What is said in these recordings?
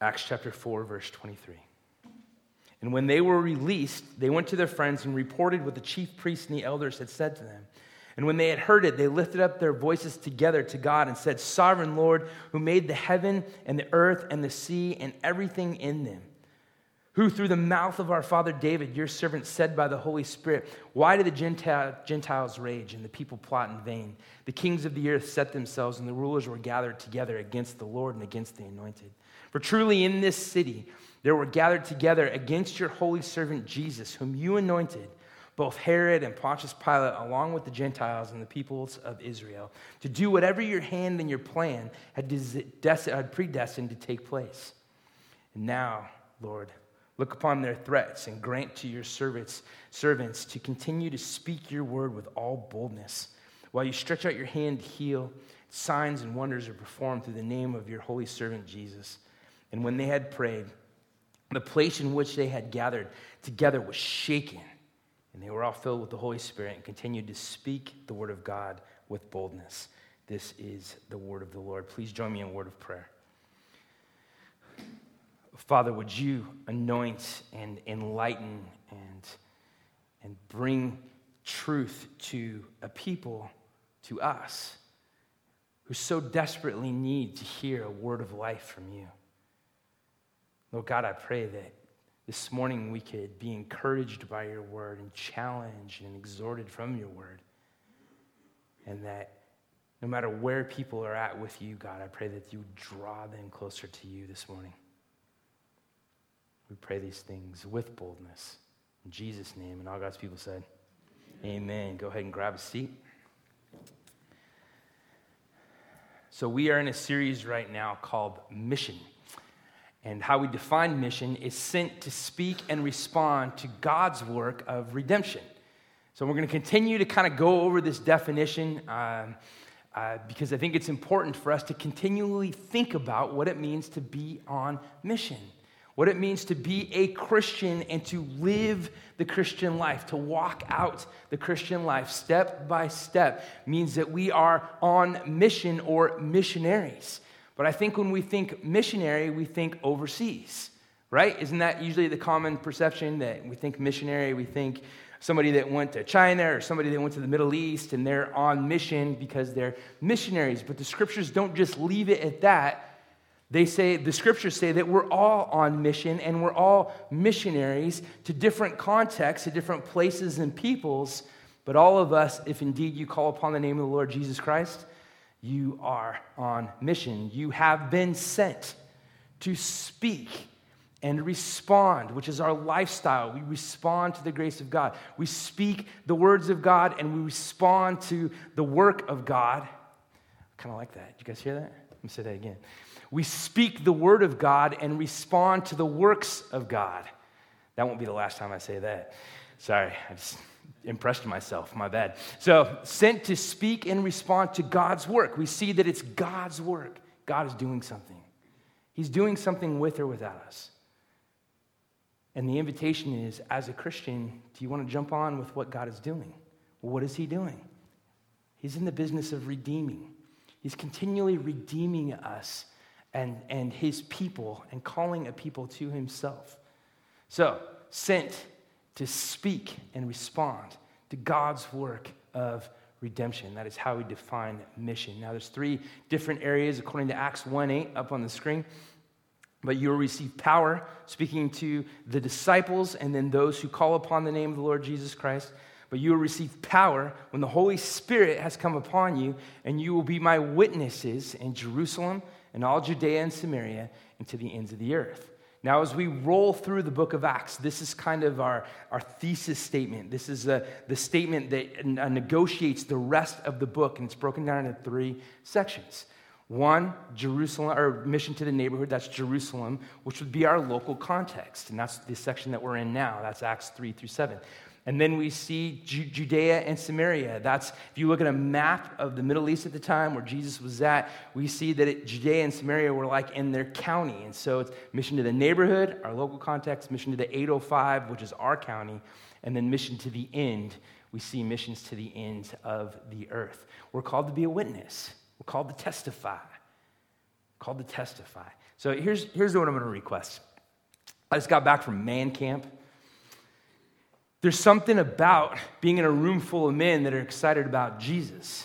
Acts chapter 4, verse 23. And when they were released, they went to their friends and reported what the chief priests and the elders had said to them. And when they had heard it, they lifted up their voices together to God and said, Sovereign Lord, who made the heaven and the earth and the sea and everything in them, who through the mouth of our father David, your servant, said by the Holy Spirit, why do the Gentiles rage and the people plot in vain? The kings of the earth set themselves and the rulers were gathered together against the Lord and against the anointed. For truly in this city there were gathered together against your holy servant Jesus, whom you anointed, both Herod and Pontius Pilate, along with the Gentiles and the peoples of Israel, to do whatever your hand and your plan had predestined to take place. And now, Lord, look upon their threats and grant to your servants to continue to speak your word with all boldness. While you stretch out your hand to heal, signs and wonders are performed through the name of your holy servant Jesus. And when they had prayed, the place in which they had gathered together was shaken, and they were all filled with the Holy Spirit and continued to speak the word of God with boldness. This is the word of the Lord. Please join me in a word of prayer. Father, would you anoint and enlighten and bring truth to a people, to us, who so desperately need to hear a word of life from you. Lord God, I pray that this morning we could be encouraged by your word and challenged and exhorted from your word. And that no matter where people are at with you, God, I pray that you would draw them closer to you this morning. We pray these things with boldness. In Jesus' name, and all God's people said, Amen. Go ahead and grab a seat. So we are in a series right now called Mission. And how we define mission is sent to speak and respond to God's work of redemption. So we're going to continue to kind of go over this definition because I think it's important for us to continually think about what it means to be on mission, what it means to be a Christian and to live the Christian life, to walk out the Christian life step by step means that we are on mission or missionaries. But I think when we think missionary, we think overseas, right? Isn't that usually the common perception that we think missionary, we think somebody that went to China or somebody that went to the Middle East and they're on mission because they're missionaries. But the scriptures don't just leave it at that. The scriptures say that we're all on mission and we're all missionaries to different contexts, to different places and peoples. But all of us, if indeed you call upon the name of the Lord Jesus Christ, you are on mission. You have been sent to speak and respond, which is our lifestyle. We respond to the grace of God. We speak the words of God and we respond to the work of God. I kind of like that. Did you guys hear that? Let me say that again. We speak the word of God and respond to the works of God. That won't be the last time I say that. Sorry, I just impressed myself, my bad. So, sent to speak and respond to God's work. We see that it's God's work. God is doing something. He's doing something with or without us. And the invitation is, as a Christian, do you want to jump on with what God is doing? Well, what is he doing? He's in the business of redeeming. He's continually redeeming us and his people and calling a people to himself. So, sent to speak and respond to God's work of redemption. That is how we define mission. Now, there's 3 different areas according to Acts 1:8 up on the screen. But you will receive power, speaking to the disciples and then those who call upon the name of the Lord Jesus Christ. But you will receive power when the Holy Spirit has come upon you, and you will be my witnesses in Jerusalem and all Judea and Samaria and to the ends of the earth. Now, as we roll through the book of Acts, this is kind of our thesis statement. This is the statement that negotiates the rest of the book, and it's broken down into 3 sections. 1, Jerusalem, or mission to the neighborhood, that's Jerusalem, which would be our local context, and that's the section that we're in now. That's Acts 3 through 7. And then we see Judea and Samaria. That's, if you look at a map of the Middle East at the time where Jesus was at, we see that Judea and Samaria were like in their county. And so it's mission to the neighborhood, our local context, mission to the 805, which is our county, and then mission to the end. We see missions to the ends of the earth. We're called to be a witness. We're called to testify. So here's what I'm going to request. I just got back from man camp. There's something about being in a room full of men that are excited about Jesus.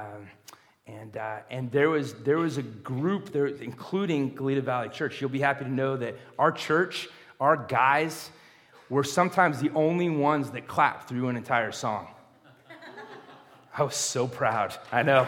And there was a group there, including Goleta Valley Church. You'll be happy to know that our church, our guys, were sometimes the only ones that clapped through an entire song. I was so proud. I know.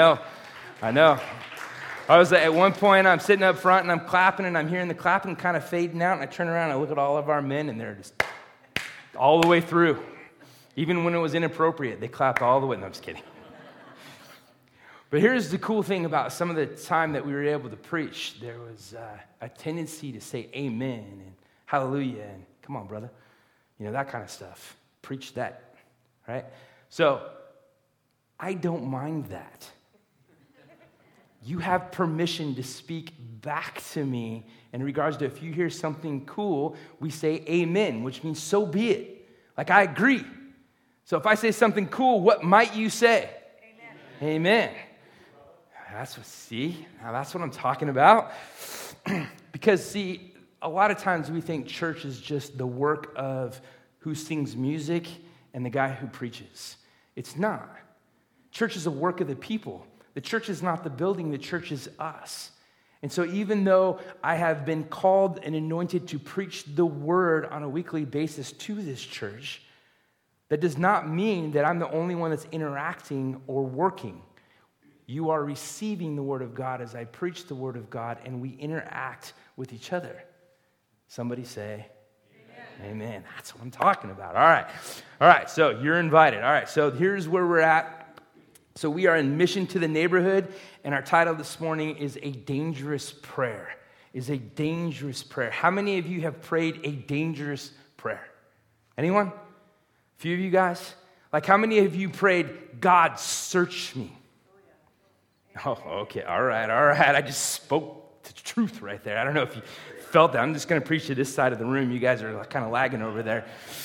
I was at one point, I'm sitting up front and I'm clapping and I'm hearing the clapping kind of fading out, and I turn around and I look at all of our men and they're just all the way through. Even when it was inappropriate, they clapped all the way. No, I'm just kidding. But here's the cool thing about some of the time that we were able to preach. There was a tendency to say amen and hallelujah and come on, brother. That kind of stuff. Preach that, right? So I don't mind that. You have permission to speak back to me in regards to if you hear something cool, we say amen, which means so be it. Like, I agree. So if I say something cool, what might you say? Amen. That's what I'm talking about. Because, see, a lot of times we think church is just the work of who sings music and the guy who preaches. It's not. Church is a work of the people. The church is not the building, the church is us. And so even though I have been called and anointed to preach the word on a weekly basis to this church, that does not mean that I'm the only one that's interacting or working. You are receiving the word of God as I preach the word of God, and we interact with each other. Somebody say, Amen. Amen. That's what I'm talking about. All right, so you're invited. All right, so here's where we're at. So we are in Mission to the Neighborhood, and our title this morning is A Dangerous Prayer. Is a dangerous prayer. How many of you have prayed a dangerous prayer? Anyone? A few of you guys? Like, how many of you prayed, God, search me? Oh, okay, all right. I just spoke the truth right there. I don't know if you felt that. I'm just going to preach to this side of the room. You guys are kind of lagging over there.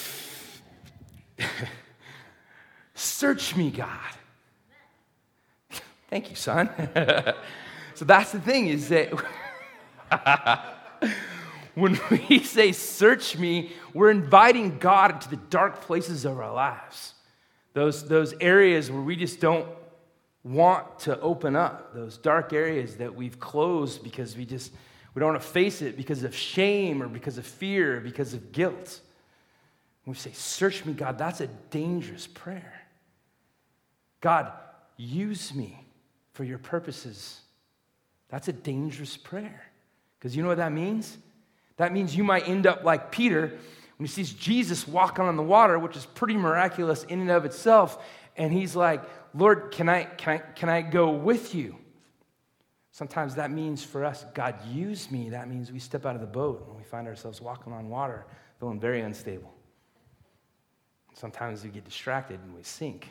Search me, God. Thank you, son. So that's the thing is that when we say search me, we're inviting God into the dark places of our lives. Those areas where we just don't want to open up. Those dark areas that we've closed because we don't want to face it because of shame or because of fear or because of guilt. When we say, search me, God, that's a dangerous prayer. God, use me for your purposes. That's a dangerous prayer. Because you know what that means? That means you might end up like Peter when he sees Jesus walking on the water, which is pretty miraculous in and of itself, and he's like, Lord, can I go with you? Sometimes that means for us, God, use me. That means we step out of the boat and we find ourselves walking on water, feeling very unstable. Sometimes we get distracted and we sink.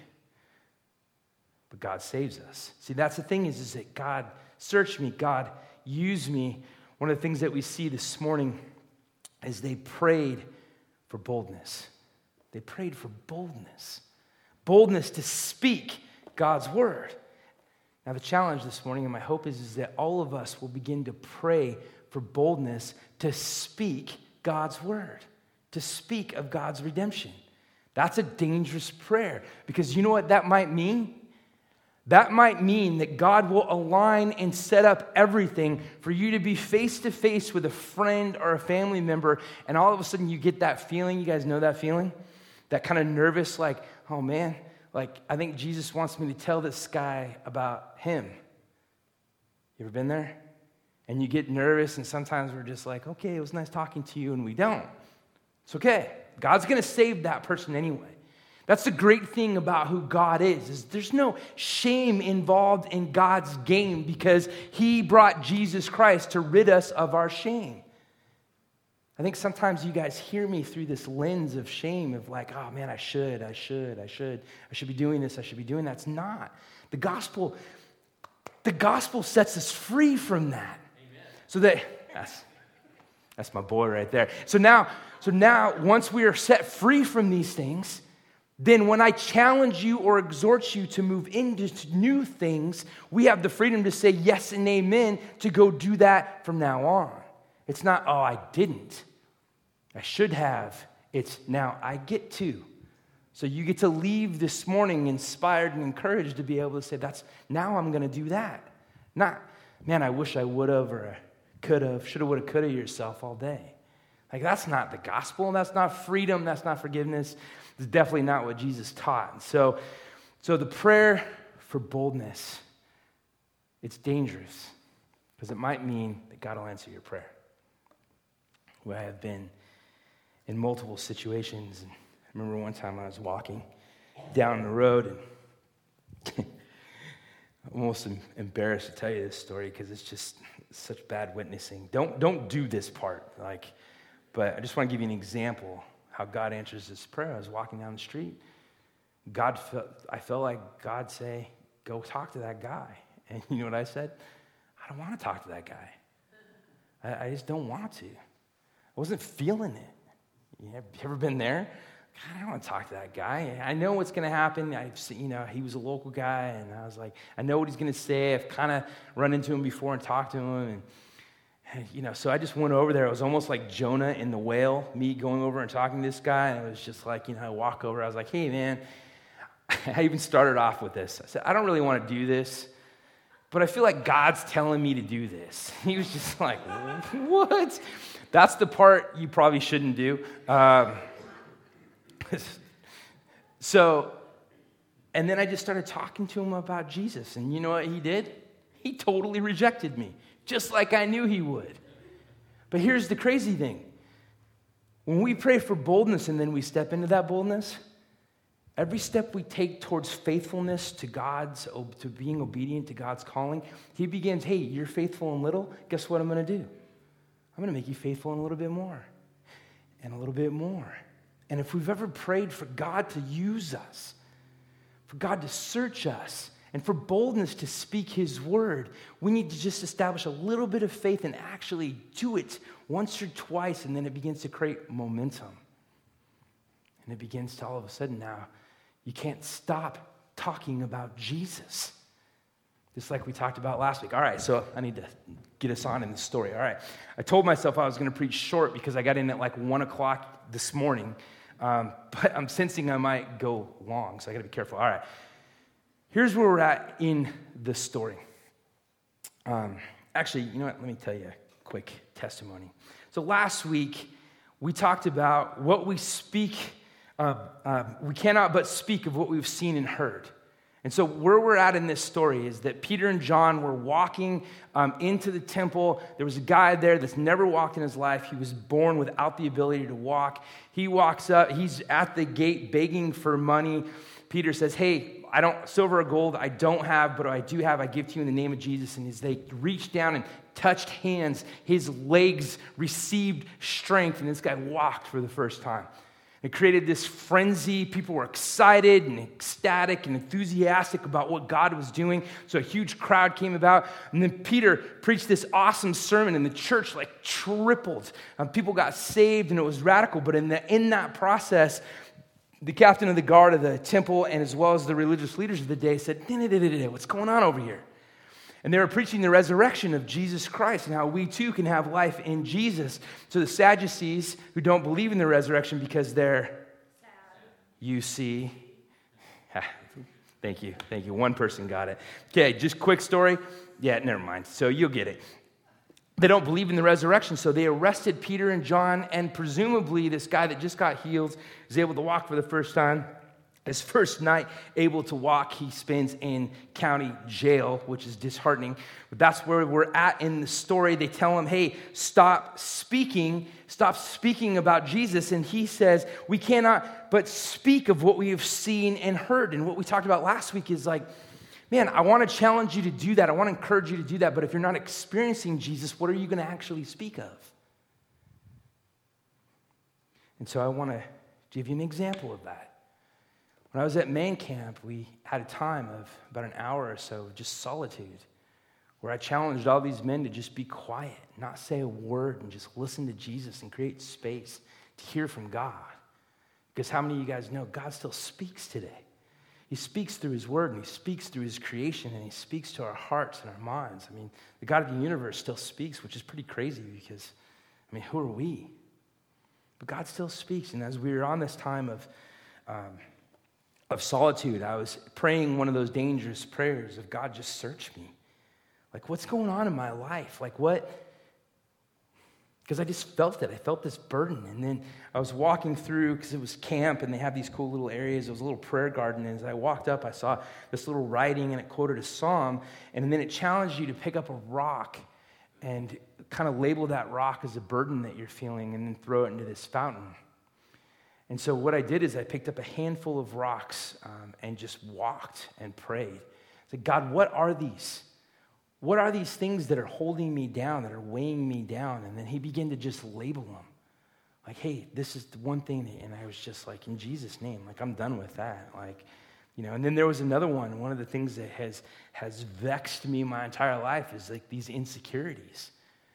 But God saves us. See, that's the thing is that God, search me, God, use me. One of the things that we see this morning is they prayed for boldness. They prayed for boldness. Boldness to speak God's word. Now, the challenge this morning, and my hope is that all of us will begin to pray for boldness to speak God's word, to speak of God's redemption. That's a dangerous prayer because you know what that might mean? That might mean that God will align and set up everything for you to be face to face with a friend or a family member, and all of a sudden you get that feeling. You guys know that feeling? That kind of nervous, like, oh man, like I think Jesus wants me to tell this guy about him. You ever been there? And you get nervous, and sometimes we're just like, okay, it was nice talking to you, and we don't. It's okay. God's going to save that person anyway. That's the great thing about who God is there's no shame involved in God's game because he brought Jesus Christ to rid us of our shame. I think sometimes you guys hear me through this lens of shame of like, oh man, I should be doing this, I should be doing that. It's not. The gospel sets us free from that. Amen. So that's my boy right there. So now, once we are set free from these things, then when I challenge you or exhort you to move into new things, we have the freedom to say yes and amen to go do that from now on. It's not, oh, I didn't. I should have. It's now I get to. So you get to leave this morning inspired and encouraged to be able to say, now I'm going to do that. Not, man, I wish I would have or I could have, should have, would have, could have yourself all day. Like, that's not the gospel. That's not freedom. That's not forgiveness. It's definitely not what Jesus taught. So the prayer for boldness, it's dangerous because it might mean that God will answer your prayer. Where I have been in multiple situations. And I remember one time I was walking down the road, and I'm almost embarrassed to tell you this story because it's just such bad witnessing. Don't do this part, but I just want to give you an example how God answers this prayer. I was walking down the street. I felt like God say, "Go talk to that guy," and you know what I said? I don't want to talk to that guy. I just don't want to. I wasn't feeling it. Have you ever been there? God, I don't want to talk to that guy. I know what's going to happen. He was a local guy, and I was like, I know what he's going to say. I've kind of run into him before and talked to him, and so I just went over there. It was almost like Jonah in the whale, me going over and talking to this guy, and it was just like, I walk over. I was like, hey, man. I even started off with this. I said, I don't really want to do this, but I feel like God's telling me to do this. He was just like, what? That's the part you probably shouldn't do. And then I just started talking to him about Jesus. And you know what he did? He totally rejected me, just like I knew he would. But here's the crazy thing. When we pray for boldness and then we step into that boldness, every step we take towards faithfulness to being obedient to God's calling, he begins, hey, you're faithful in little, guess what I'm going to do? I'm going to make you faithful in a little bit more and a little bit more. And if we've ever prayed for God to use us, for God to search us, and for boldness to speak his word, we need to just establish a little bit of faith and actually do it once or twice, and then it begins to create momentum. And it begins to all of a sudden now, you can't stop talking about Jesus. Just like we talked about last week. All right, so I need to get us on in the story. All right, I told myself I was going to preach short because I got in at like 1 o'clock this morning, but I'm sensing I might go long, so I got to be careful. All right, here's where we're at in the story. Actually, you know what? Let me tell you a quick testimony. So last week, we talked about what we speak. We cannot but speak of what we've seen and heard. And so where we're at in this story is that Peter and John were walking into the temple. There was a guy there that's never walked in his life. He was born without the ability to walk. He walks up. He's at the gate begging for money. Peter says, hey, silver or gold I don't have, but what I do have, I give to you in the name of Jesus. And as they reached down and touched hands, his legs received strength, and this guy walked for the first time. It created this frenzy. People were excited and ecstatic and enthusiastic about what God was doing. So a huge crowd came about. And then Peter preached this awesome sermon, and the church tripled. People got saved, and it was radical. But in that process, the captain of the guard of the temple and as well as the religious leaders of the day said, what's going on over here? And they were preaching the resurrection of Jesus Christ and how we too can have life in Jesus. So the Sadducees, who don't believe in the resurrection because they're sad. You see. Thank you. One person got it. Okay, just quick story. Yeah, never mind. So you'll get it. They don't believe in the resurrection, so they arrested Peter and John, and presumably this guy that just got healed is able to walk for the first time. His first night able to walk, he spends in county jail, which is disheartening. But that's where we're at in the story. They tell him, hey, stop speaking about Jesus. And he says, we cannot but speak of what we have seen and heard. And what we talked about last week is man, I want to challenge you to do that. I want to encourage you to do that. But if you're not experiencing Jesus, what are you going to actually speak of? And so I want to give you an example of that. When I was at main camp, we had a time of about an hour or so of just solitude, where I challenged all these men to just be quiet, not say a word, and just listen to Jesus and create space to hear from God. Because how many of you guys know God still speaks today? He speaks through his word, and he speaks through his creation, and he speaks to our hearts and our minds. I mean, the God of the universe still speaks, which is pretty crazy because, I mean, who are we? But God still speaks, and as we were on this time of solitude, I was praying one of those dangerous prayers of God, just search me. Like, what's going on in my life? Like, what? Because I just felt it. I felt this burden. And then I was walking through, because it was camp, and they have these cool little areas. It was a little prayer garden. And as I walked up, I saw this little writing, and it quoted a psalm. And then it challenged you to pick up a rock and kind of label that rock as a burden that you're feeling, and then throw it into this fountain. And so what I did is I picked up a handful of rocks and just walked and prayed. I said, God, what are these? What are these things that are holding me down, that are weighing me down? And then he began to just label them. Like, hey, this is the one thing. And I was just like, in Jesus' name, like, I'm done with that. Like, you know, and then there was another one. One of the things that has vexed me my entire life is like these insecurities.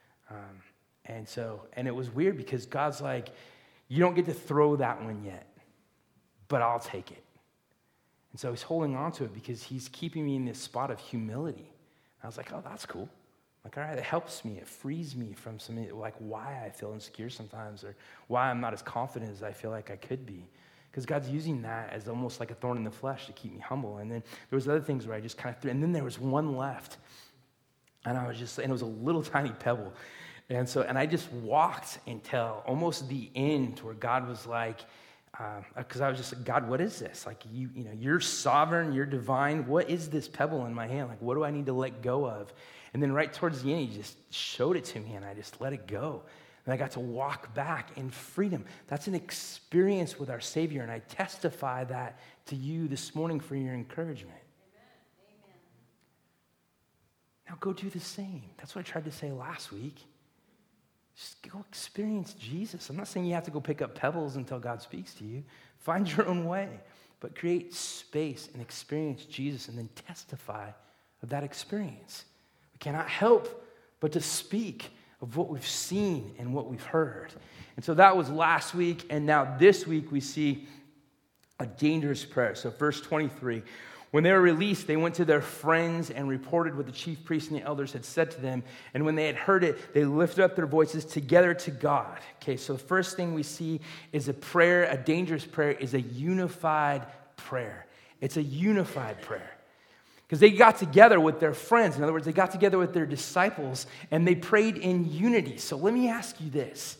And it was weird because God's like, you don't get to throw that one yet, but I'll take it. And so he's holding on to it because he's keeping me in this spot of humility. I was like, oh, that's cool. Like, all right, it helps me. It frees me from some, like, why I feel insecure sometimes, or why I'm not as confident as I feel like I could be. Because God's using that as almost like a thorn in the flesh to keep me humble. And then there was other things where I just kind of threw, and then there was one left. And it was a little tiny pebble. And I just walked until almost the end where God was like, because I was just like, God, what is this? Like, you're sovereign, you're divine. What is this pebble in my hand? Like, what do I need to let go of? And then right towards the end, he just showed it to me, and I just let it go. And I got to walk back in freedom. That's an experience with our Savior, and I testify that to you this morning for your encouragement. Amen. Now go do the same. That's what I tried to say last week. Just go experience Jesus. I'm not saying you have to go pick up pebbles until God speaks to you. Find your own way. But create space and experience Jesus and then testify of that experience. We cannot help but to speak of what we've seen and what we've heard. And so that was last week. And now this week we see a dangerous prayer. So verse 23. When they were released, they went to their friends and reported what the chief priests and the elders had said to them. And when they had heard it, they lifted up their voices together to God. Okay, so the first thing we see is a prayer, a dangerous prayer, is a unified prayer. It's a unified prayer. Because they got together with their friends. In other words, they got together with their disciples, and they prayed in unity. So let me ask you this.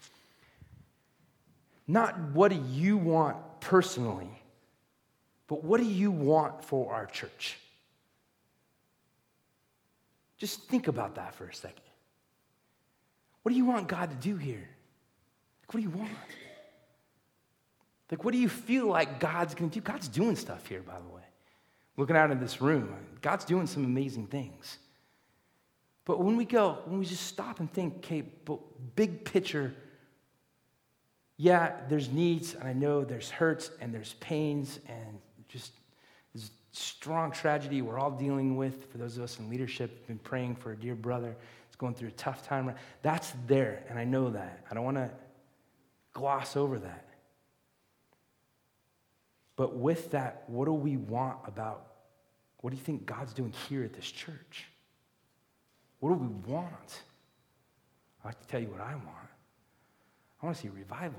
Not what do you want personally, but what do you want for our church? Just think about that for a second. What do you want God to do here? Like, what do you want? Like, what do you feel like God's going to do? God's doing stuff here, by the way. Looking out in this room, God's doing some amazing things. But when we just stop and think, okay, but big picture, yeah, there's needs, and I know there's hurts, and there's pains, and just this strong tragedy we're all dealing with. For those of us in leadership who've been praying for a dear brother who's going through a tough time. That's there, and I know that. I don't want to gloss over that. But with that, what do we want about, what do you think God's doing here at this church? What do we want? I have to tell you what I want. I want to see revival.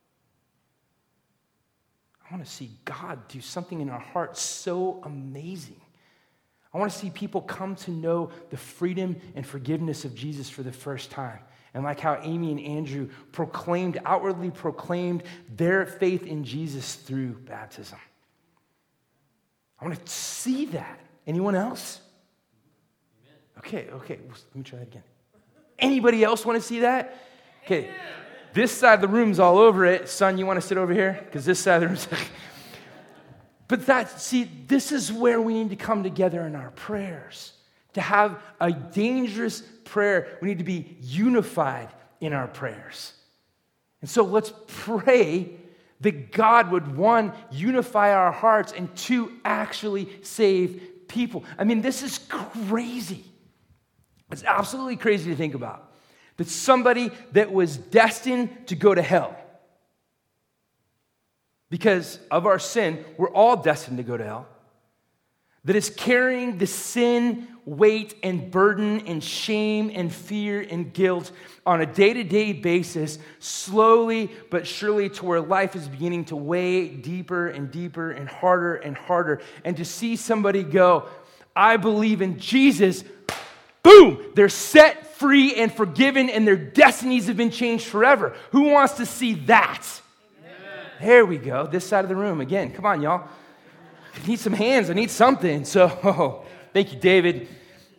I want to see God do something in our hearts so amazing. I want to see people come to know the freedom and forgiveness of Jesus for the first time. And like how Amy and Andrew outwardly proclaimed their faith in Jesus through baptism. I want to see that. Anyone else? Okay, let me try that again. Anybody else want to see that? Okay. This side of the room's all over it. Son, you want to sit over here? Because this side of the room's... But this is where we need to come together in our prayers. To have a dangerous prayer, we need to be unified in our prayers. And so let's pray that God would, one, unify our hearts, and two, actually save people. I mean, this is crazy. It's absolutely crazy to think about. That somebody that was destined to go to hell because of our sin, we're all destined to go to hell, that is carrying the sin, weight, and burden, and shame, and fear, and guilt on a day-to-day basis, slowly but surely, to where life is beginning to weigh deeper and deeper and harder, and to see somebody go, I believe in Jesus, boom, they're set free and forgiven, and their destinies have been changed forever. Who wants to see that? Amen. There we go, this side of the room again. Come on, y'all. I need some hands. I need something. So, thank you, David.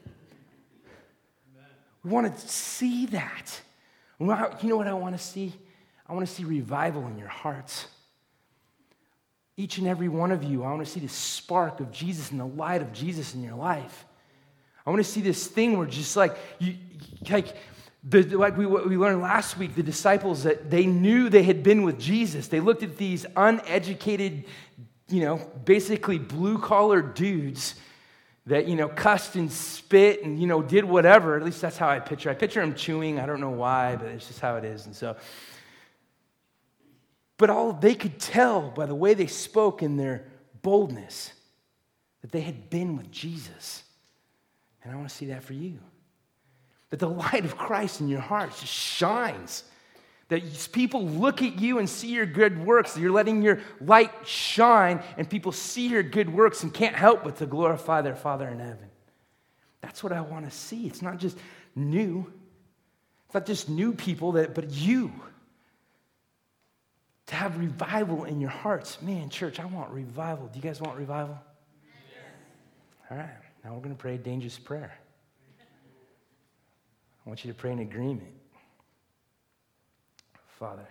We want to see that. You know what I want to see? I want to see revival in your hearts. Each and every one of you, I want to see the spark of Jesus and the light of Jesus in your life. I want to see this thing where just like we learned last week, the disciples, that they knew they had been with Jesus. They looked at these uneducated, basically blue-collar dudes that, cussed and spit and, did whatever. At least that's how I picture. I picture them chewing. I don't know why, but it's just how it is. And so, but all they could tell by the way they spoke and their boldness that they had been with Jesus. And I want to see that for you. That the light of Christ in your heart just shines. That people look at you and see your good works. That you're letting your light shine, and people see your good works and can't help but to glorify their Father in heaven. That's what I want to see. It's not just new. It's not just new people, but you. To have revival in your hearts. Man, church, I want revival. Do you guys want revival? Yes. All right. Now we're going to pray a dangerous prayer. I want you to pray in agreement. Father,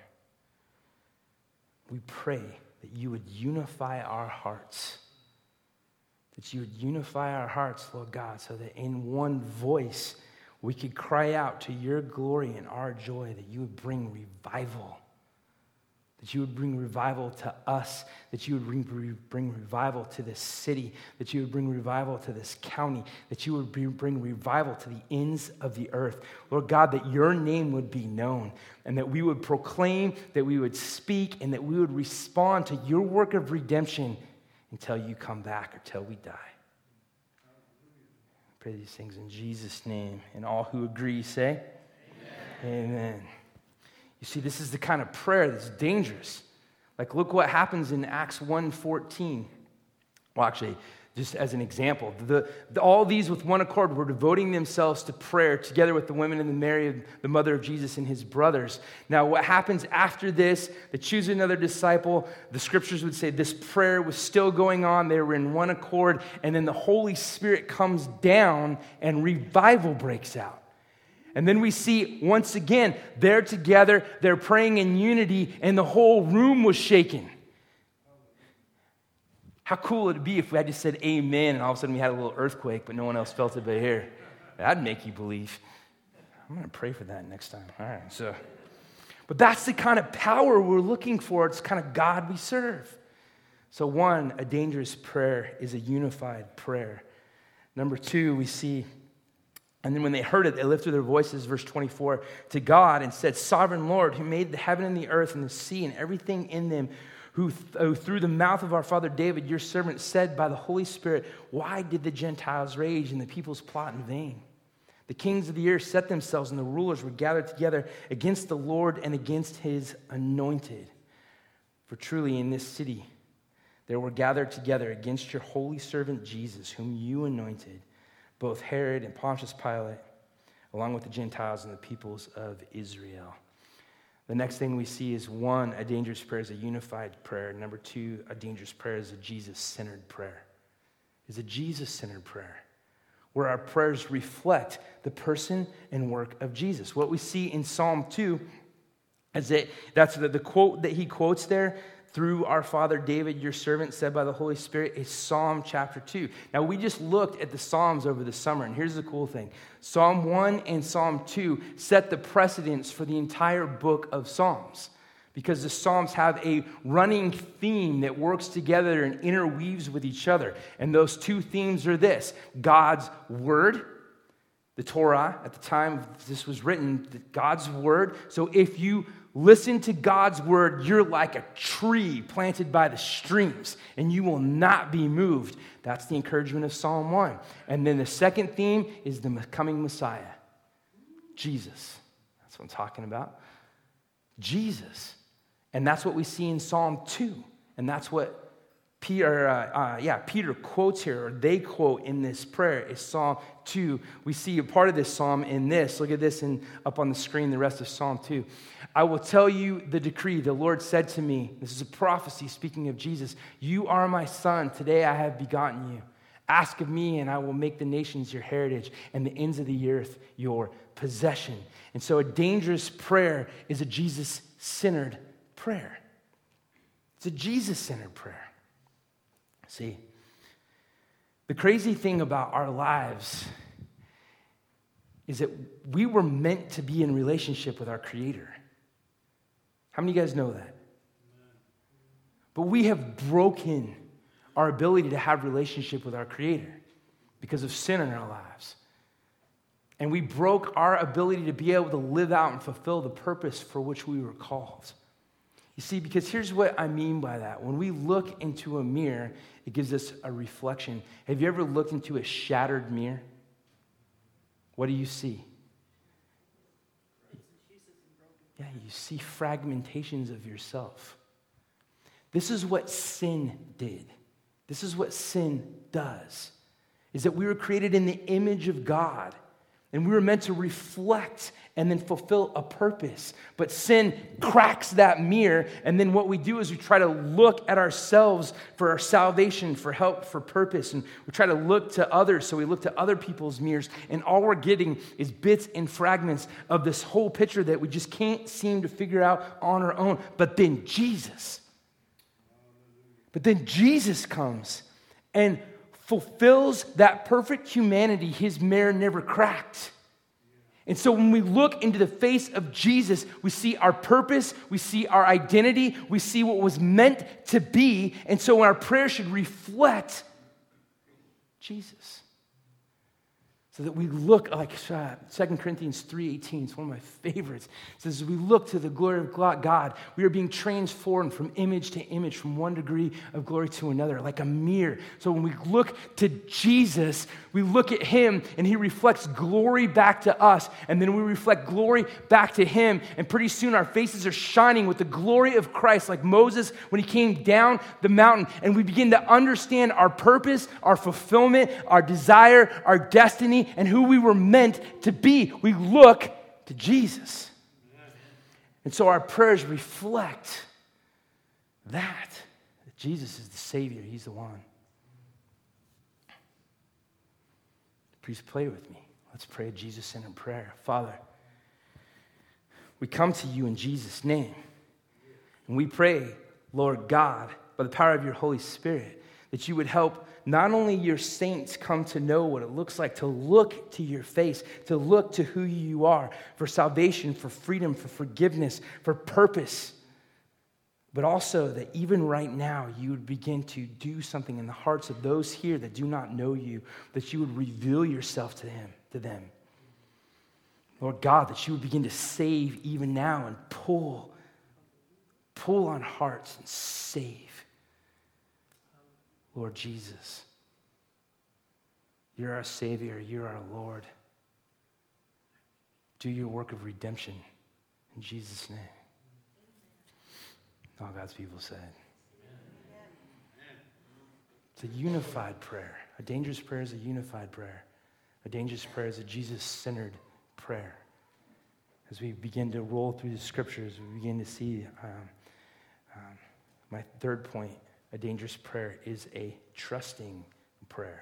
we pray that you would unify our hearts. That you would unify our hearts, Lord God, so that in one voice we could cry out to your glory and our joy, that you would bring revival. That you would bring revival to us, that you would bring revival to this city, that you would bring revival to this county, that you would bring revival to the ends of the earth. Lord God, that your name would be known, and that we would proclaim, that we would speak, and that we would respond to your work of redemption until you come back or till we die. I pray these things in Jesus' name, and all who agree say, Amen. Amen. You see, this is the kind of prayer that's dangerous. Like, look what happens in Acts 1:14. Well, actually, just as an example, all these with one accord were devoting themselves to prayer together with the women and Mary, the mother of Jesus, and his brothers. Now, what happens after this, they choose another disciple. The scriptures would say this prayer was still going on. They were in one accord, and then the Holy Spirit comes down and revival breaks out. And then we see, once again, they're together, they're praying in unity, and the whole room was shaking. How cool would it be if we had just said amen, and all of a sudden we had a little earthquake, but no one else felt it but here? That'd make you believe. I'm going to pray for that next time. All right, but that's the kind of power we're looking for. It's the kind of God we serve. So one, a dangerous prayer is a unified prayer. Number two, we see, and then when they heard it, they lifted their voices, verse 24, to God and said, Sovereign Lord, who made the heaven and the earth and the sea and everything in them, who through the mouth of our father David, your servant, said by the Holy Spirit, why did the Gentiles rage and the peoples plot in vain? The kings of the earth set themselves, and the rulers were gathered together against the Lord and against his anointed. For truly in this city there were gathered together against your holy servant Jesus, whom you anointed, both Herod and Pontius Pilate, along with the Gentiles and the peoples of Israel. The next thing we see is, one, a dangerous prayer is a unified prayer. Number two, a dangerous prayer is a Jesus-centered prayer. Is a Jesus-centered prayer, where our prayers reflect the person and work of Jesus. What we see in Psalm 2 is that's the quote that he quotes there, through our father David, your servant, said by the Holy Spirit, is Psalm chapter 2. Now, we just looked at the Psalms over the summer, and here's the cool thing. Psalm 1 and Psalm 2 set the precedence for the entire book of Psalms, because the Psalms have a running theme that works together and interweaves with each other. And those two themes are this: God's Word, the Torah, at the time this was written, God's Word. So if you listen to God's word, you're like a tree planted by the streams, and you will not be moved. That's the encouragement of Psalm 1. And then the second theme is the coming Messiah, Jesus. That's what I'm talking about. Jesus. And that's what we see in Psalm 2. And that's what Peter quotes here, or they quote in this prayer, is Psalm 2. We see a part of this psalm in this. Look at this up on the screen, the rest of Psalm 2. I will tell you the decree. The Lord said to me, this is a prophecy speaking of Jesus, you are my son. Today I have begotten you. Ask of me, and I will make the nations your heritage and the ends of the earth your possession. And so a dangerous prayer is a Jesus-centered prayer. It's a Jesus-centered prayer. See, the crazy thing about our lives is that we were meant to be in relationship with our Creator. How many of you guys know that? But we have broken our ability to have relationship with our Creator because of sin in our lives. And we broke our ability to be able to live out and fulfill the purpose for which we were called. You see, because here's what I mean by that. When we look into a mirror, it gives us a reflection. Have you ever looked into a shattered mirror? What do you see? Yeah, you see fragmentations of yourself. This is what sin did. This is what sin does, is that we were created in the image of God, and we were meant to reflect and then fulfill a purpose. But sin cracks that mirror, and then what we do is we try to look at ourselves for our salvation, for help, for purpose, and we try to look to others, so we look to other people's mirrors, and all we're getting is bits and fragments of this whole picture that we just can't seem to figure out on our own. But then Jesus comes and fulfills that perfect humanity his mirror never cracked. And so when we look into the face of Jesus, we see our purpose, we see our identity, we see what was meant to be. And so our prayer should reflect Jesus. So that we look like 2 Corinthians 3:18, it's one of my favorites. It says, as we look to the glory of God, we are being transformed from image to image, from one degree of glory to another, like a mirror. So when we look to Jesus, we look at him and he reflects glory back to us. And then we reflect glory back to him. And pretty soon our faces are shining with the glory of Christ, like Moses when he came down the mountain. And we begin to understand our purpose, our fulfillment, our desire, our destiny, and who we were meant to be. We look to Jesus. And so our prayers reflect that Jesus is the Savior. He's the one. Please pray with me. Let's pray a Jesus-centered prayer. Father, we come to you in Jesus' name. And we pray, Lord God, by the power of your Holy Spirit, that you would help not only your saints come to know what it looks like to look to your face, to look to who you are, for salvation, for freedom, for forgiveness, for purpose, but also that even right now you would begin to do something in the hearts of those here that do not know you, that you would reveal yourself to them. Lord God, that you would begin to save even now and pull on hearts and save. Lord Jesus, you're our Savior, you're our Lord. Do your work of redemption in Jesus' name. All God's people said. It's a unified prayer. A dangerous prayer is a unified prayer. A dangerous prayer is a Jesus-centered prayer. As we begin to roll through the scriptures, we begin to see my third point. A dangerous prayer is a trusting prayer.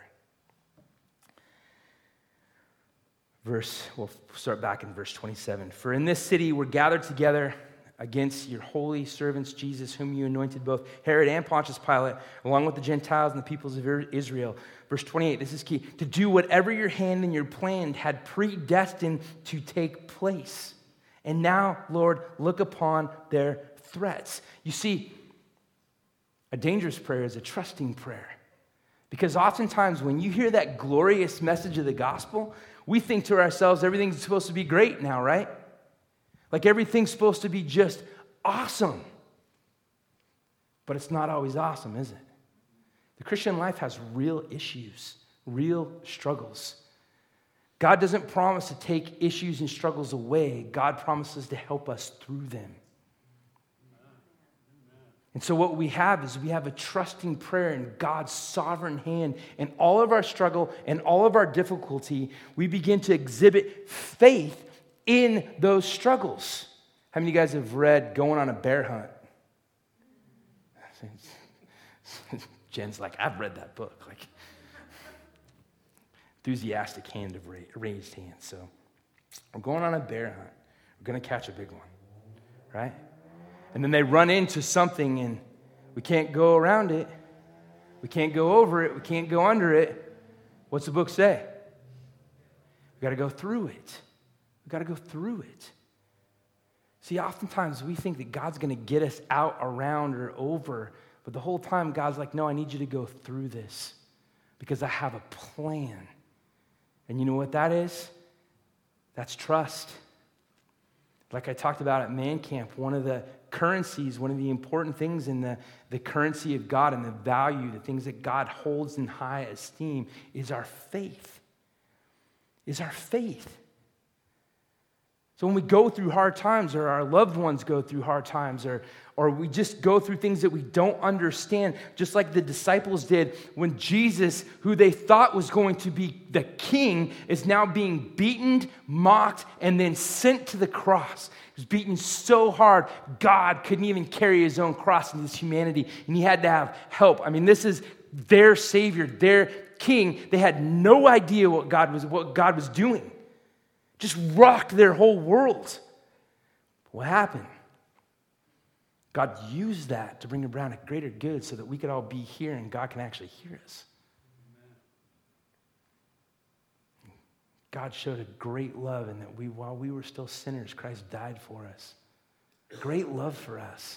We'll start back in verse 27. For in this city we're gathered together against your holy servants, Jesus, whom you anointed, both Herod and Pontius Pilate, along with the Gentiles and the peoples of Israel. Verse 28, this is key. To do whatever your hand and your plan had predestined to take place. And now, Lord, look upon their threats. You see, a dangerous prayer is a trusting prayer. Because oftentimes when you hear that glorious message of the gospel, we think to ourselves, everything's supposed to be great now, right? Like everything's supposed to be just awesome. But it's not always awesome, is it? The Christian life has real issues, real struggles. God doesn't promise to take issues and struggles away. God promises to help us through them. And so what we have is we have a trusting prayer in God's sovereign hand. In all of our struggle and all of our difficulty, we begin to exhibit faith in those struggles. How many of you guys have read Going on a Bear Hunt? Jen's like, I've read that book. Like, enthusiastic hand of raised hand. So I'm going on a bear hunt. We're going to catch a big one, right? And then they run into something and we can't go around it. We can't go over it. We can't go under it. What's the book say? We got to go through it. We got to go through it. See, oftentimes we think that God's going to get us out, around, or over. But the whole time, God's like, no, I need you to go through this because I have a plan. And you know what that is? That's trust. Like I talked about at Man Camp, one of the currencies, one of the important things in the currency of God and the value, the things that God holds in high esteem is our faith. Is our faith. So when we go through hard times, or our loved ones go through hard times, or we just go through things that we don't understand, just like the disciples did when Jesus, who they thought was going to be the king, is now being beaten, mocked, and then sent to the cross. He was beaten so hard, God couldn't even carry his own cross in his humanity, and he had to have help. I mean, this is their Savior, their king. They had no idea what God was doing. Just rocked their whole world. What happened? God used that to bring about a greater good so that we could all be here and God can actually hear us. God showed a great love in that while we were still sinners, Christ died for us. Great love for us.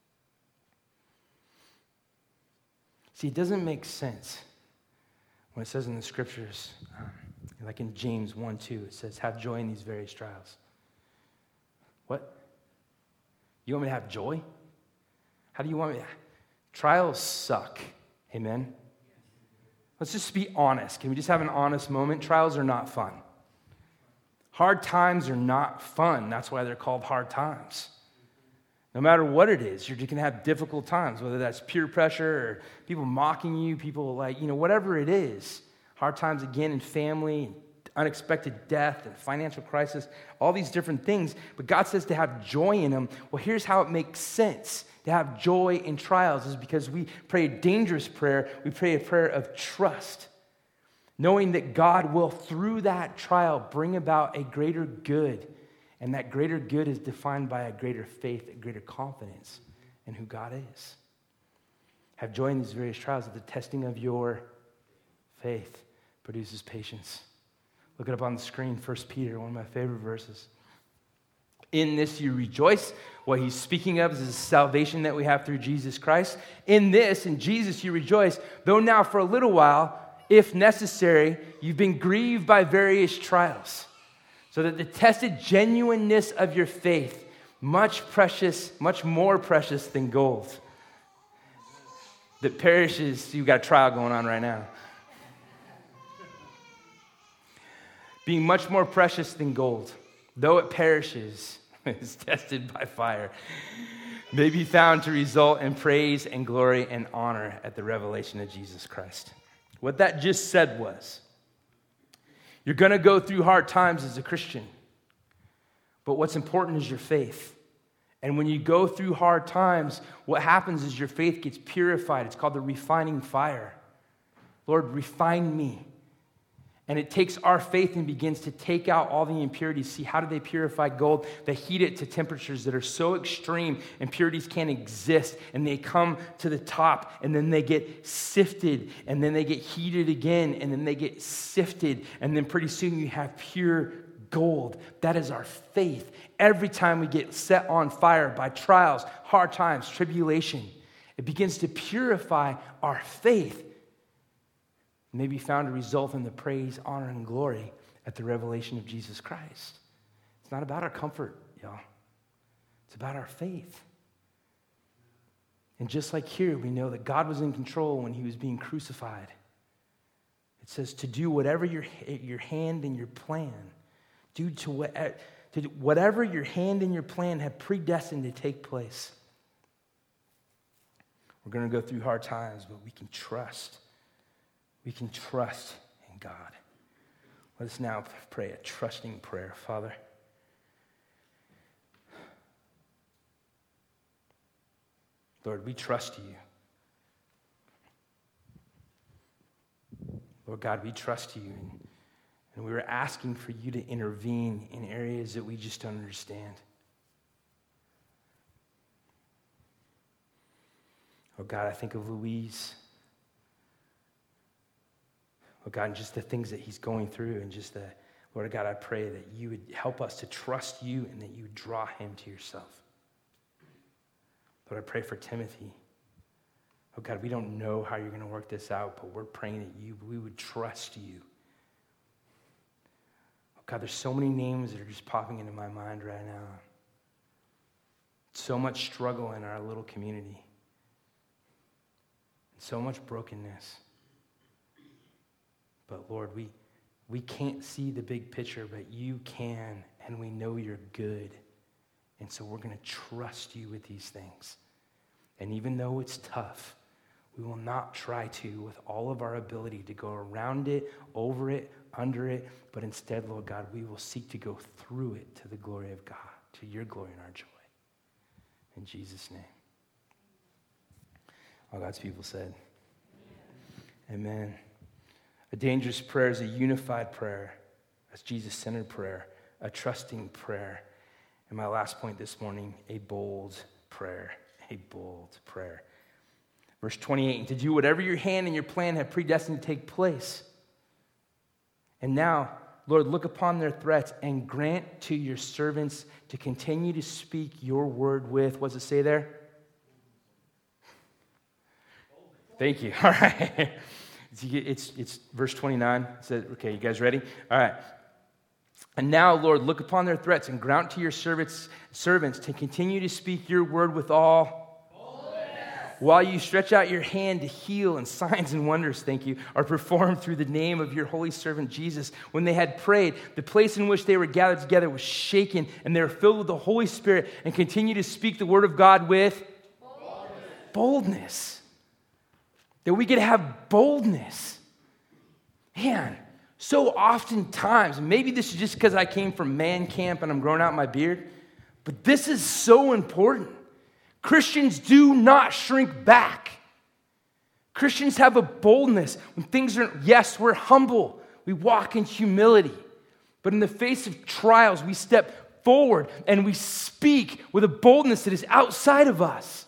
See, it doesn't make sense when it says in the scriptures, like in James 1:2, it says, have joy in these various trials. What? You want me to have joy? How do you want me to? Trials suck. Amen? Let's just be honest. Can we just have an honest moment? Trials are not fun. Hard times are not fun. That's why they're called hard times. No matter what it is, you're just going to have difficult times, whether that's peer pressure or people mocking you, people whatever it is. Hard times again in family, unexpected death and financial crisis, all these different things. But God says to have joy in them. Well, here's how it makes sense to have joy in trials is because we pray a dangerous prayer. We pray a prayer of trust, knowing that God will, through that trial, bring about a greater good. And that greater good is defined by a greater faith, a greater confidence in who God is. Have joy in these various trials at the testing of your faith produces patience. Look it up on the screen, 1 Peter, one of my favorite verses. In this you rejoice. What he's speaking of is the salvation that we have through Jesus Christ. In this, in Jesus, you rejoice, though now for a little while, if necessary, you've been grieved by various trials, so that the tested genuineness of your faith, much more precious than gold, that perishes. You've got a trial going on right now. Being much more precious than gold, though it perishes, is tested by fire, may be found to result in praise and glory and honor at the revelation of Jesus Christ. What that just said was, you're going to go through hard times as a Christian, but what's important is your faith. And when you go through hard times, what happens is your faith gets purified. It's called the refining fire. Lord, refine me. And it takes our faith and begins to take out all the impurities. See, how do they purify gold? They heat it to temperatures that are so extreme, impurities can't exist. And they come to the top, and then they get sifted, and then they get heated again, and then they get sifted. And then pretty soon you have pure gold. That is our faith. Every time we get set on fire by trials, hard times, tribulation, it begins to purify our faith. May be found to result in the praise, honor, and glory at the revelation of Jesus Christ. It's not about our comfort, y'all. about our faith. And just like here, we know that God was in control when he was being crucified. It says to do whatever your hand and your plan, whatever your hand and your plan have predestined to take place. We're going to go through hard times, but we can trust. We can trust in God. Let us now pray a trusting prayer. Father, Lord, we trust you. Lord God, we trust you. And we were asking for you to intervene in areas that we just don't understand. Oh God, I think of Louise. Oh God, and just the things that he's going through, and just the, Lord God, I pray that you would help us to trust you and that you would draw him to yourself. Lord, I pray for Timothy. Oh God, we don't know how you're going to work this out, but we're praying that we would trust you. Oh God, there's so many names that are just popping into my mind right now. So much struggle in our little community. So much brokenness. But Lord, we can't see the big picture, but you can, and we know you're good. And so we're going to trust you with these things. And even though it's tough, we will not try to, with all of our ability, to go around it, over it, under it, but instead, Lord God, we will seek to go through it to the glory of God, to your glory and our joy. In Jesus' name. All God's people said, Amen. A dangerous prayer is a unified prayer. That's Jesus-centered prayer, a trusting prayer. And my last point this morning, a bold prayer. A bold prayer. Verse 28, to do whatever your hand and your plan have predestined to take place. And now, Lord, look upon their threats and grant to your servants to continue to speak your word with, what's it say there? Thank you. All right. It's verse 29. It says, okay, you guys ready? All right. And now, Lord, look upon their threats and grant to your servants to continue to speak your word with all boldness. While you stretch out your hand to heal, and signs and wonders, thank you, are performed through the name of your holy servant Jesus. When they had prayed, the place in which they were gathered together was shaken, and they were filled with the Holy Spirit and continued to speak the word of God with boldness. That we could have boldness. Man, so oftentimes, maybe this is just because I came from man camp and I'm growing out my beard, but this is so important. Christians do not shrink back. Christians have a boldness when things are, yes, we're humble. We walk in humility. But in the face of trials, we step forward and we speak with a boldness that is outside of us.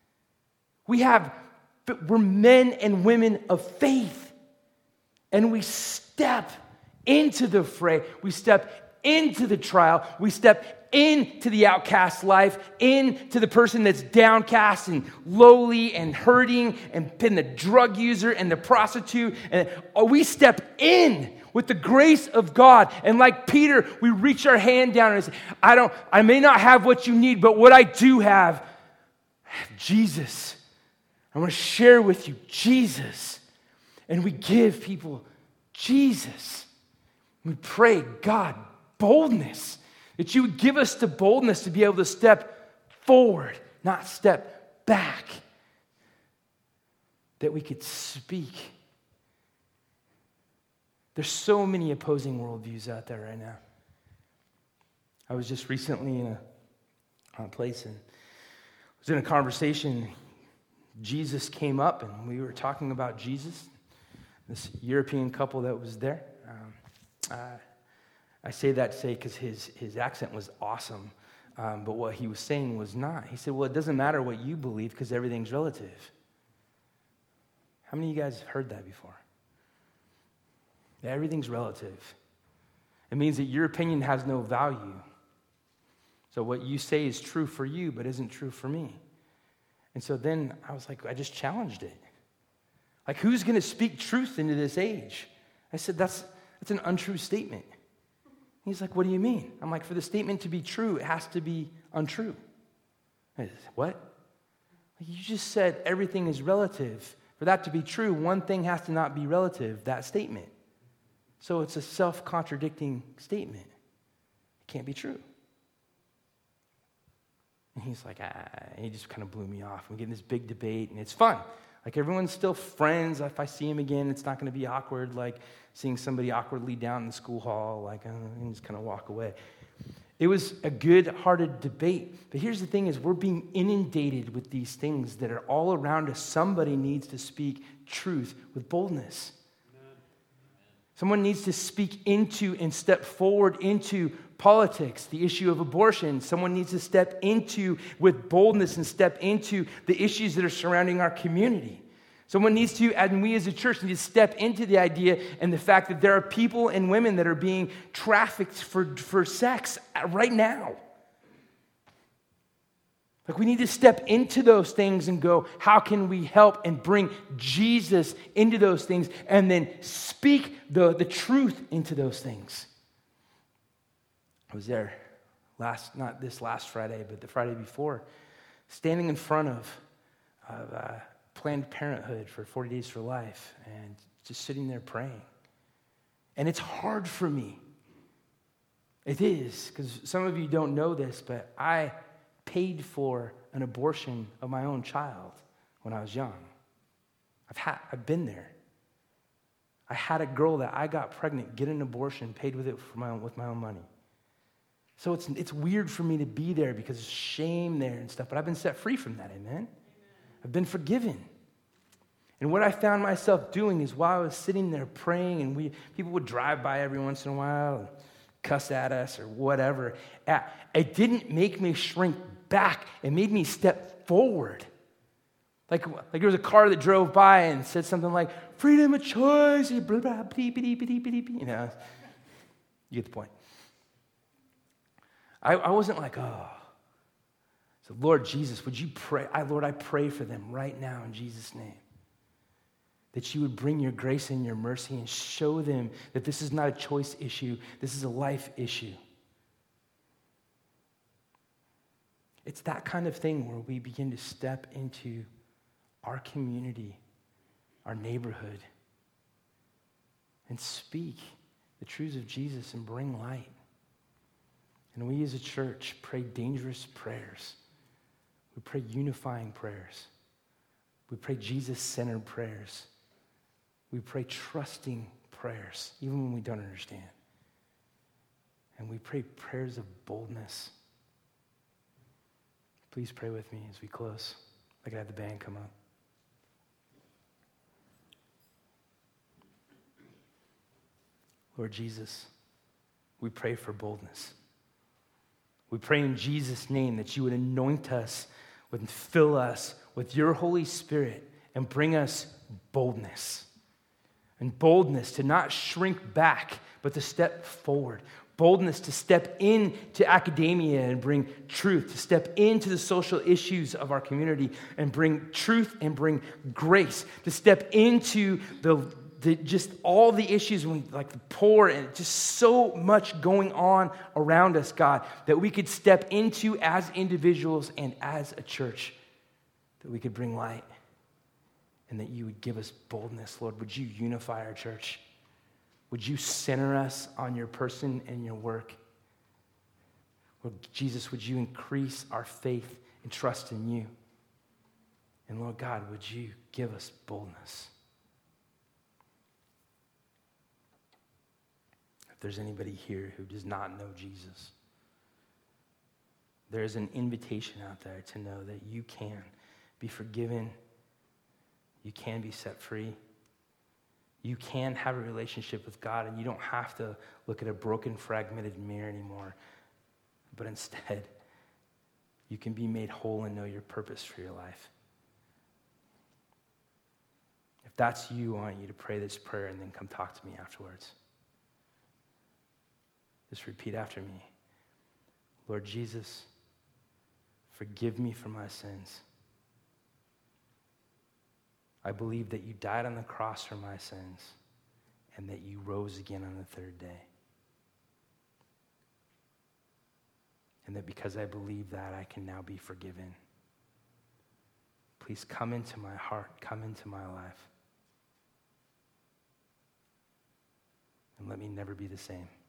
We're men and women of faith. And we step into the fray. We step into the trial. We step into the outcast life, into the person that's downcast and lowly and hurting, and been the drug user and the prostitute. And we step in with the grace of God. And like Peter, we reach our hand down and say, I may not have what you need, but what I do have, I have Jesus. I want to share with you Jesus. And we give people Jesus. We pray, God, boldness. That you would give us the boldness to be able to step forward, not step back. That we could speak. There's so many opposing worldviews out there right now. I was just recently in a place and was in a conversation. Jesus came up and we were talking about Jesus, this European couple that was there. I say that to say because his accent was awesome, but what he was saying was not. He said, well, it doesn't matter what you believe because everything's relative. How many of you guys have heard that before? Everything's relative. It means that your opinion has no value. So what you say is true for you, but isn't true for me. And so then I was like, I just challenged it. Like, who's going to speak truth into this age? I said, that's an untrue statement. He's like, what do you mean? I'm like, for the statement to be true, it has to be untrue. What? You just said everything is relative. For that to be true, one thing has to not be relative, that statement. So it's a self-contradicting statement. It can't be true. And he's like, he just kind of blew me off. We get in this big debate, and it's fun. Like, everyone's still friends. If I see him again, it's not going to be awkward, like seeing somebody awkwardly down in the school hall, like, and just kind of walk away. It was a good-hearted debate. But here's the thing is, we're being inundated with these things that are all around us. Somebody needs to speak truth with boldness. Amen. Someone needs to speak into and step forward into politics, the issue of abortion. Someone needs to step into with boldness and step into the issues that are surrounding our community. Someone needs to, and we as a church need to step into the idea and the fact that there are people and women that are being trafficked for sex right now. Like, we need to step into those things and go, how can we help and bring Jesus into those things and then speak the truth into those things? I was there not this last Friday, but the Friday before, standing in front of Planned Parenthood for 40 Days for Life and just sitting there praying. And it's hard for me. It is, because some of you don't know this, but I paid for an abortion of my own child when I was young. I've been there. I had a girl that I got pregnant, get an abortion, paid with it with my own money. So it's weird for me to be there because there's shame there and stuff, but I've been set free from that, amen? I've been forgiven. And what I found myself doing is while I was sitting there praying, and people would drive by every once in a while and cuss at us or whatever, it didn't make me shrink back. It made me step forward. Like there was a car that drove by and said something like, freedom of choice, blah, blah, beep, beep, beep, beep, beep. You know, you get the point. I wasn't like, oh. So, Lord Jesus, would you pray? Lord, I pray for them right now in Jesus' name. That you would bring your grace and your mercy and show them that this is not a choice issue. This is a life issue. It's that kind of thing where we begin to step into our community, our neighborhood, and speak the truths of Jesus and bring light. And we as a church pray dangerous prayers. We pray unifying prayers. We pray Jesus-centered prayers. We pray trusting prayers, even when we don't understand. And we pray prayers of boldness. Please pray with me as we close. I could have the band come up. Lord Jesus, we pray for boldness. We pray in Jesus' name that you would anoint us and fill us with your Holy Spirit and bring us boldness. And boldness to not shrink back, but to step forward. Boldness to step into academia and bring truth. To step into the social issues of our community and bring truth and bring grace. To step into just all the issues, like the poor and just so much going on around us, God, that we could step into as individuals and as a church, that we could bring light and that you would give us boldness. Lord, would you unify our church? Would you center us on your person and your work? Lord Jesus, would you increase our faith and trust in you? And Lord God, would you give us boldness? If there's anybody here who does not know Jesus, there is an invitation out there to know that you can be forgiven. You can be set free. You can have a relationship with God, and you don't have to look at a broken, fragmented mirror anymore. But instead, you can be made whole and know your purpose for your life. If that's you, I want you to pray this prayer and then come talk to me afterwards. Just repeat after me. Lord Jesus, forgive me for my sins. I believe that you died on the cross for my sins and that you rose again on the third day. and that because I believe that, I can now be forgiven. Please come into my heart, come into my life, and let me never be the same.